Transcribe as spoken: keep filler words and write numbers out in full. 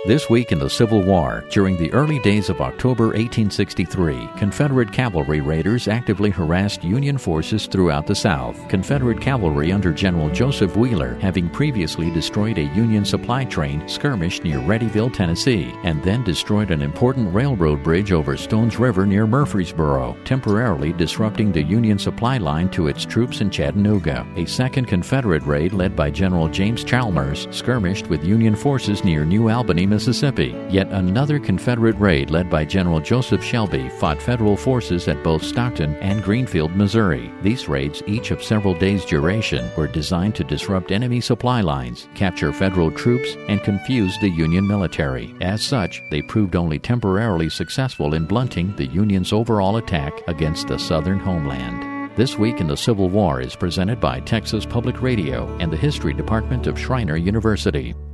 This week in the Civil War, during the early days of October eighteen sixty-three, Confederate cavalry raiders actively harassed Union forces throughout the South. Confederate cavalry under General Joseph Wheeler, having previously destroyed a Union supply train, skirmished near Readyville, Tennessee, and then destroyed an important railroad bridge over Stones River near Murfreesboro, temporarily disrupting the Union supply line to its troops in Chattanooga. A second Confederate raid led by General James Chalmers skirmished with Union forces near New Albany, Mississippi. Yet another Confederate raid led by General Joseph Shelby fought Federal forces at both Stockton and Greenfield, Missouri. These raids, each of several days' duration, were designed to disrupt enemy supply lines, capture Federal troops, and confuse the Union military. As such, they proved only temporarily successful in blunting the Union's overall attack against the Southern homeland. This Week in the Civil War is presented by Texas Public Radio and the History Department of Schreiner University.